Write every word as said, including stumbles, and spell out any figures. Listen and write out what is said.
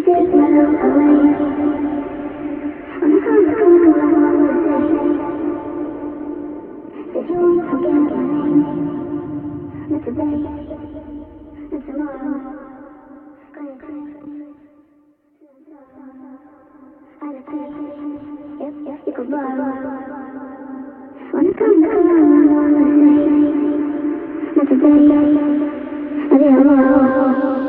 take my love away. When I come to come to I always say that you won't forget my name. Not today, not tomorrow. Gonna take I repeat, yep, yep, you could borrow. When I come to come I always say not today, not tomorrow.